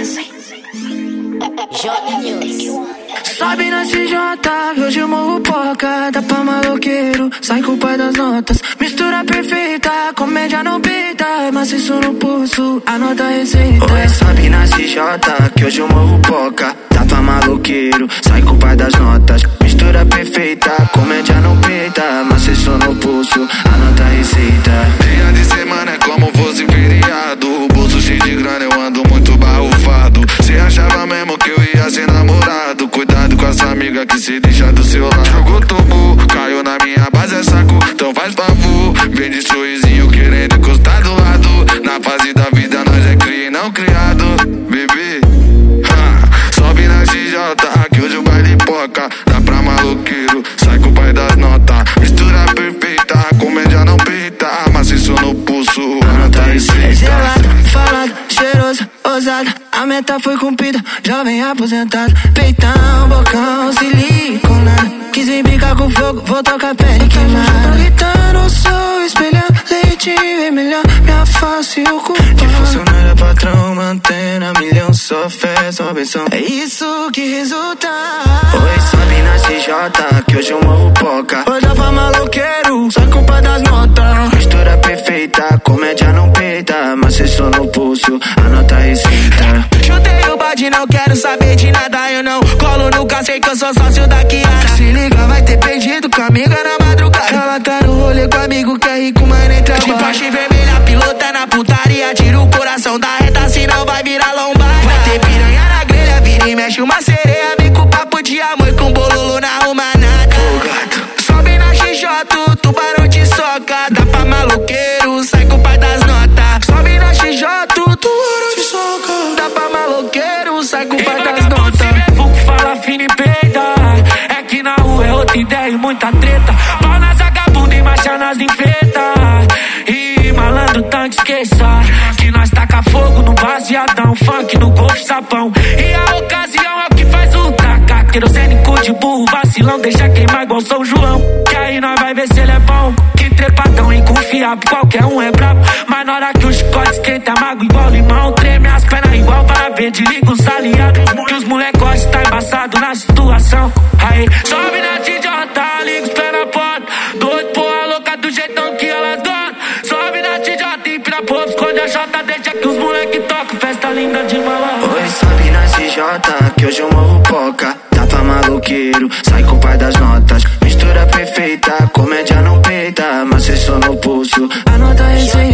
Sobe na CJ, que hoje eu morro poca. Dá pra maloqueiro, sai com o pai das notas. Mistura perfeita, comédia não peita. Mas isso no pulso, anota a receita. Oi, sobe na CJ, que hoje eu morro poca. Dá pra maloqueiro, sai com o pai das notas. Mistura perfeita, comédia não peita. Mas isso no pulso, anota a receita. Dia de semana é como fosse feriado. Bolso cheio de grana, eu ando muito barrufado. Cê achava mesmo que eu ia ser namorado? Cuidado com essa amiga que se deixa do seu lado. Jogou tobo, caiu na minha base é saco. Então faz favor, vem de sorrisinho querendo encostar do lado. Na fase da vida nós é cria e não criado. Bebê, sobe na CJ, que hoje o baile poca. Dá pra maloqueiro, sai com o pai das notas. Mistura perfeita, comédia não peita. Mas isso no pulso, anota a receita. É gelado, falado, cheiroso, ousado. A meta foi cumprida, jovem aposentado. Peitão, bocão, silicona. Quis embicar com fogo, vou tocar pele queimada. Tô gritando, sou espelhando, leite vermelho. Minha face e o culpa. De funcionário a patrão, mantendo a milhão. Só fé, só benção. É isso que resulta. Oi, sobe na CJ, que hoje eu morro poca. Oi, dá pra maloqueiro, só culpa das notas. Mistura perfeita, comédia não peita. Mas isso no pulso, anota a receita. Chutei o balde, não quero saber de nada, eu não colo no cacete que eu sou sócio da Kiara. Se liga, vai ter perdido com a amiga na madrugada. Ela tá no rolê com amigo que é rico, mas nem trabalha. De Porsche vermelha, pilota na putaria. Tira o coração da reta, senão vai virar lombar. Vai ter piranha na grelha, vira e mexe uma sereia. Vem com papo de amor, com bololo não arruma nada. Sobe na XJ, tubarão te soca. Dá pra maloqueiro, sai com o pai das notas. Sobe na XJ, tubarão te soca. Dá pra maloqueiro, sai com o pai das notas. Fala fino e peida. É que na rua é outra ideia e muita treta. Pau nas vagabunda e marcha nas enfeita. E malandro tanque esqueça que nós taca fogo no baseadão. Funk no golfe sapão. E a ocasião é o que faz o taca. Querosênico de burro, vacilão. Deixa queimar igual São João. Que aí nós vai ver se ele é bom. Que trepadão inconfiável, qualquer um é brabo. Mas na hora que o chicote esquenta, mago igual limão. Treme as pernas igual para verde, liga os aliados. Que os molecotes tá embaçado na situação. Aí, sobe na TJ, liga os pés na porta. Doido porra louca do jeitão que elas gostam. Sobe na TJ e pra povo, esconde a J. Deixa que os moleque tocam, festa linda de malandro. Oi, sobe na CJ, que hoje eu morro poca. Dá pra maloqueiro, sai com o pai das notas. Mistura perfeita, comédia não peita. Mas isso no pulso, anota a receita.